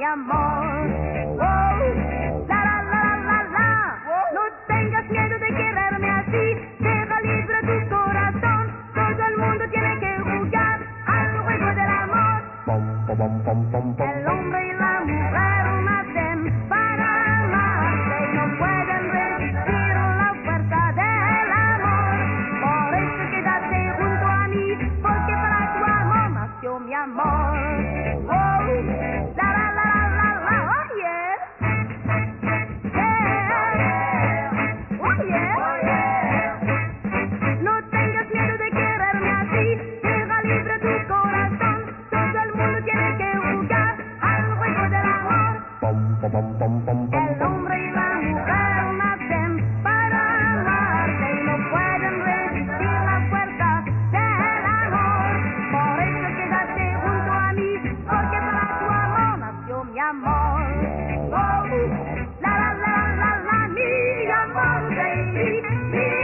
amor. Oh, la. No tengas miedo de quererme así, deja libre tu corazón. Todo el mundo tiene que jugar al juego del amor. El hombre y la mujer nacen para amarse y no pueden resistir la fuerza del amor. Por eso quédate junto a mí, porque para tu amor nació mi amor. Oh, la, oh yeah. Yeah, oh yeah. No tengas miedo de quererme así, deja libre tu corazón. Todo el mundo tiene que jugar al juego del amor. El hombre y la mujer nacen para amarse y no pueden resistir la fuerza del amor. Por eso quédate junto a mí, porque para tu amor nació mi amor. Oh, la, mi amor, baby, mi